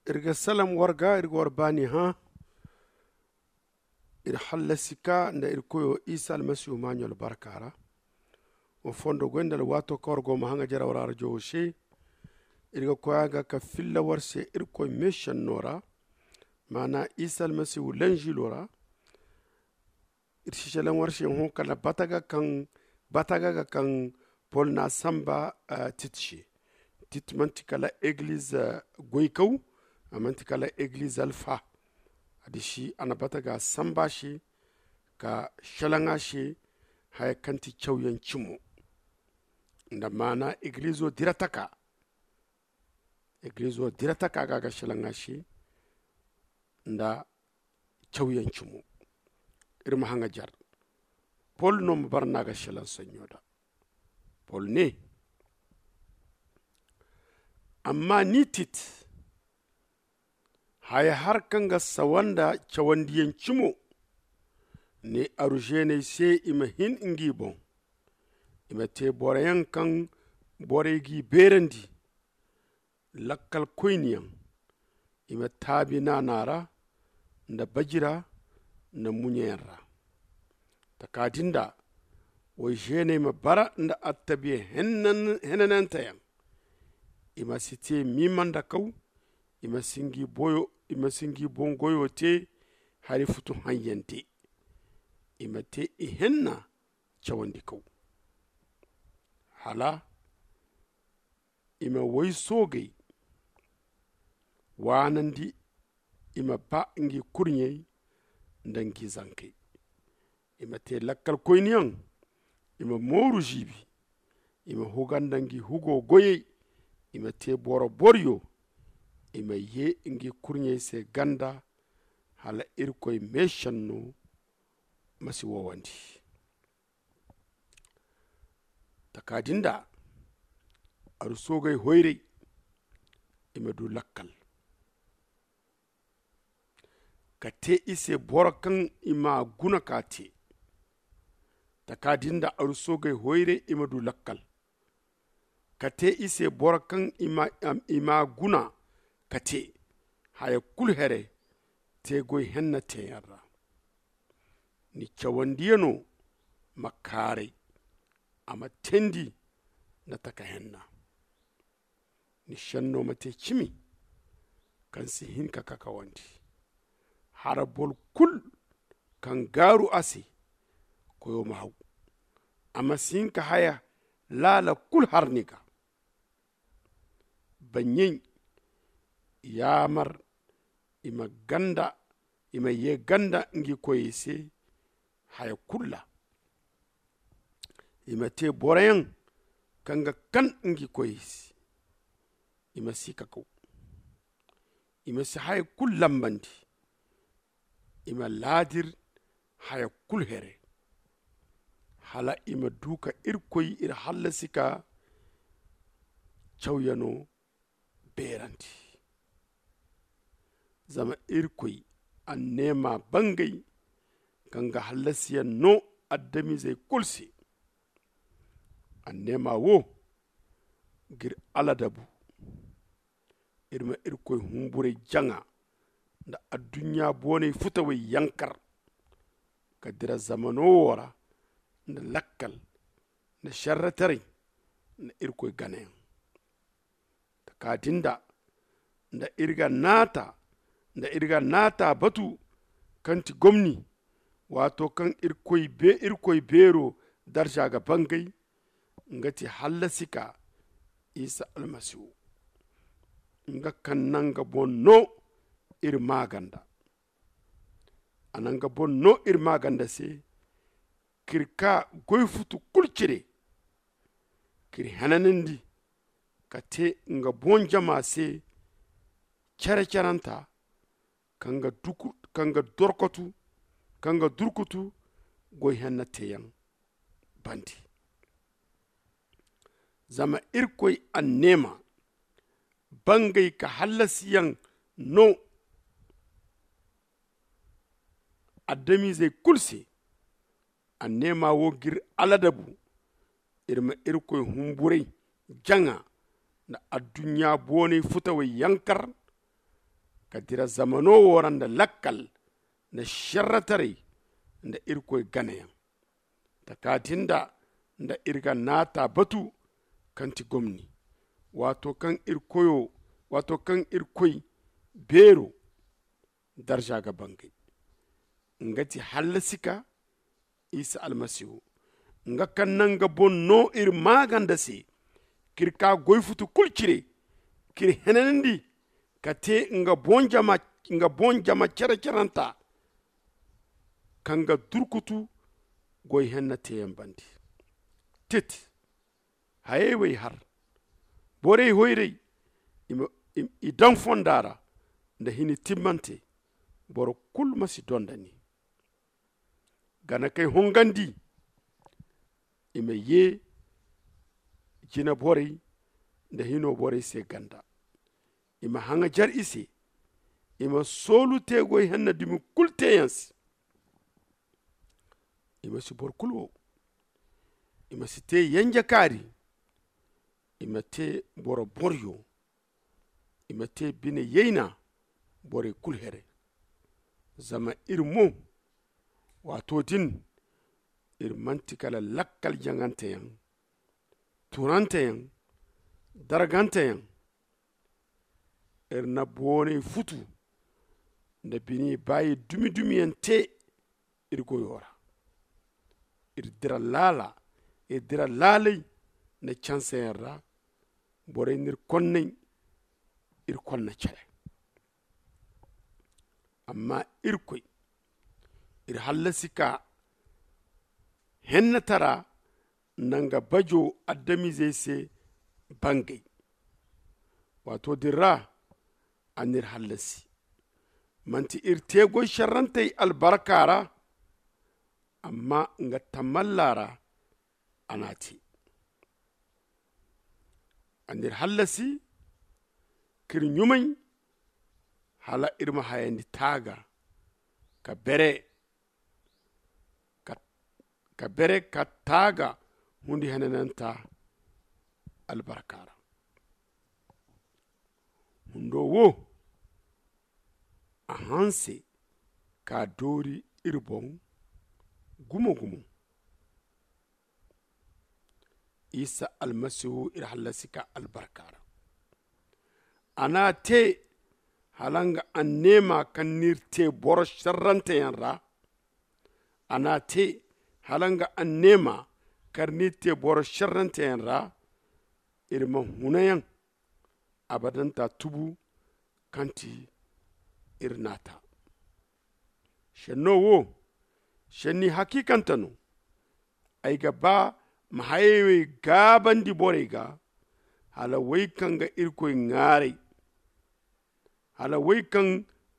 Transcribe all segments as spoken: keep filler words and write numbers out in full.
irga salam warga irga warbani ha ir hallasika nda irkoyo isa almasihu mañol barkara o fondo gwendal wato korgo ma hanga jara wara jowshe irga koyaga ka filla warse irkoy mission nora mana isa almasihu lanji lora irshishalan warshe hon kana bataga kan bataga kan pol na samba uh, titshi tit mantikala église uh, goykaw amantikala église alpha adishi anabataga samba shi ka shalanga shi haya kanti chawyan chimo nda mana église o dirataka église o dirataka gaga shalanga shi nda chawyan chimo irma hanga jar pol no barnaga shalan sanyoda pol ne amma nitit haya har kanga sawanda chawandiyen chimo ne arujene se ima hin ingi bon ima te borayan kan boregi berandi lakkal koyniyan ima tabi na nara nda bajira na munyera takadinda wo jene ma bara nda attabi hennan henanantayan ima site mimanda kaw ima singi boyo ima singi bongoyo te hari futu hanyante ima te ihenna chawandi kaw hala ima woy sogay wanandi ima ba ngi kurnye ndangi zanke ima te lakkal koyniyan ima moru jibi ima hugandangi hugo goye ima te boro boryo ima ye ngi kurnye se ganda hala irkoy meshanno masi wowandi takadinda aru sogay hoyre ima du lakkal kate ise borokan ima guna kate takadinda aru sogay hoyre ima du lakkal kate ise borokan ima um, ima guna kate haya kulhere te goy henna te yarra ni chawandiyano makare ama tendi na taka henna ni shanno mate chimi kansi hinka kakawandi harabol kul kan garu ase koyo mahaw ama sinka haya lala kul harnika banyen yamar ima ganda ima ye ganda ngi koyese haya kulla ima te borayan kanga kan ngi koyese ima sika ko ima si haya kullam bandi ima ladir haya kul here hala ima duka irkoy ir hallasika chawyano beranti zama irkoy annema bangay kanga hallasiya no addami zai kulsi annema wo gir aladabu irma irkoy humbure janga nda addunya bone futawe yankar kadira zamano wara nda lakkal nda sharratari nda irkoy gane takadinda nda irga nata nda irga nata batu kanti gomni wato kan irkoy be irkoy bero darja ga bangay ngati hallasika isa almasihu nga kannanga bonno ir maganda ananga bonno ir maganda se kirka goy futu kulcire kir hananindi kate nga bon jama se cara caranta kanga duku kanga dorkotu kanga durkutu goy hanna teyan bandi zama irkoy annema bangay ka hallasiyan no addami zai kulse annema wo gir aladabu irma irkoy humburai janga na addunya bone futawa yankar ka dira zamano woran da lakkal na sharratare da irkoi ganayan ta katin da da irga nata batu kanti gomni wato kan irkoyo wato kan irkoi bero darja ga bangai ngati hallasika isa almasihu nga kannan ga bonno ir maganda se kirka goy futu kulcire kir henandi kate nga bonjama nga bonjama cere ceranta kanga durkutu goy henna teyen bandi tit hayewe har bore hoyrey ima idan fondara nda hini timmante boro kul masi dondani gana kay hongandi ima ye jina bore nda hino bore se ganda ima hanga jar ise ima solu te goy henna dimi kulte yansi ima si bor kulwo ima si te yanja kari ima te boro boryo ima te bine yeyna bore kulhere zama irmo wato din irmantikala lakkal jangante yang turante yang daragante yang irna bone futu da bini bayi dumi dumi yante irgoyora irdira lala irdira lalai na chance yarra bore nir konne ir konna chale amma irkoy ir hallasika henna tara nanga bajo addami zai se bangai wato dirra anir hallasi manti irtego sharrantai albarkara amma nga tamallara anati anir hallasi kir nyumai hala irma hayandi taga ka bere ka, ka bere ka taga hundi hanananta albarkara hundo wo a hanse ka dori irbon gumo gumo isa almasihu irhallasika albarkara ana te halanga an nema kan nirte boro sharrante yanra ana te halanga an nema kar nirte boro sharrante yanra irma hunayan abadan ta tubu kanti irnata shenno wo shenni hakikantano ay gaba mahayewe gabandi borega hala way kanga irkoy ngare hala way kan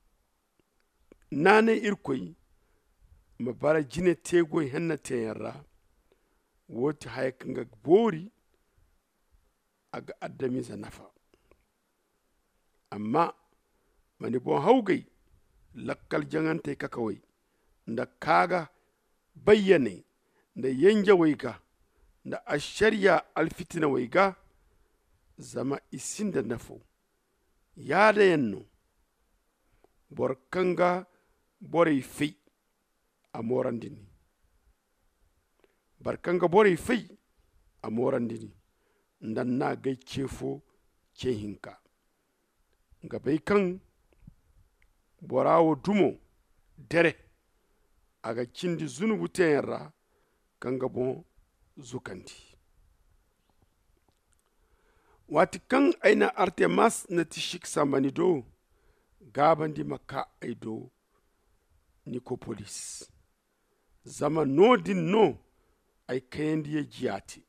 nane irkoy mabara jine tegoy henna teyarra woti hay kanga bori aga addami za nafa amma mani bon hawgay lakkal jangante kakawai nda kaga bayyane nda yanja wayga nda ashariya alfitina wayga zama isinda nafo yada yanno borkanga borey fey amorandini barkanga borey fey amorandini ndan na gay cefo cehinka nga bay kan borawo dumo dere aga cindi zunubu tenra kanga bon zukandi wati kan aina artemas na tishik samani do gabandi maka aido nikopolis zama no din no ay kendi ye jiati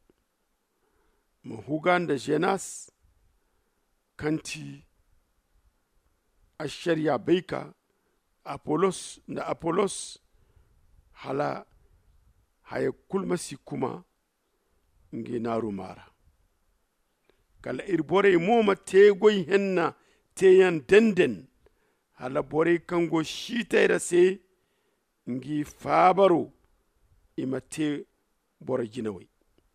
mahuganda jenas kanti ashariya beika apolos na apolos hala haye kulmasi kuma ngi naru mara kala ir bore moma tegoy henna teyan denden hala bore kango shitayra se ngi fabaro ima te bore jinawai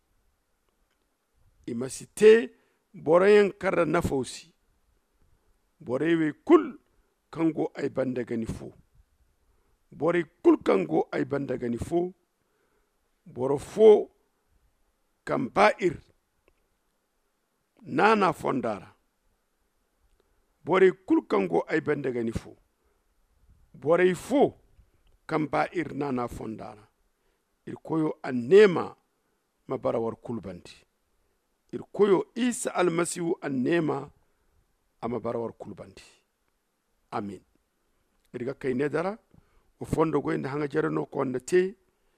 ima site bore yan karra nafausi borey we kul kango ay banda gani fo borey kul kango ay banda gani fo boro fo kam ba'ir nana fondara borey kul kango ay banda gani fo borey fo kam ba'ir nana fondara ir koyo annema mabarawar kulbandi ir koyo isa almasihu annema ama barawar kulbandi amin irga kay nedara o fondo go inda hanga jarano ko na te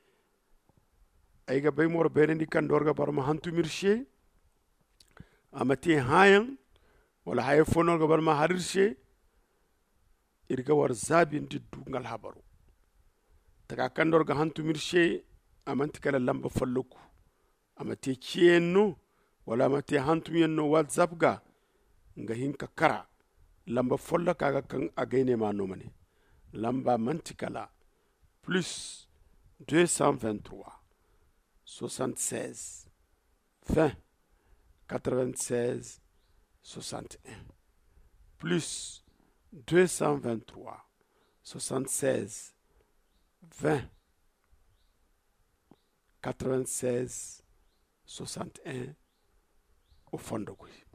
ayga bay mor berendi kan dorga barma hantu mirshe amati hayan wala hay fono ga barma harirshe irga war zabin diddu ngal habaru taga kan dorga hantu mirshe amanti kala lamba falluku amati kienno wala amati hantu yenno whatsapp ga nga hinka kara lamba folla kaga kan agayne ma no mane lamba mantikala plus deux cent vingt-trois soixante-seize vingt quatre-vingt-seize soixante et un plus deux cent vingt-trois soixante-seize vingt quatre-vingt-seize soixante et un au fond de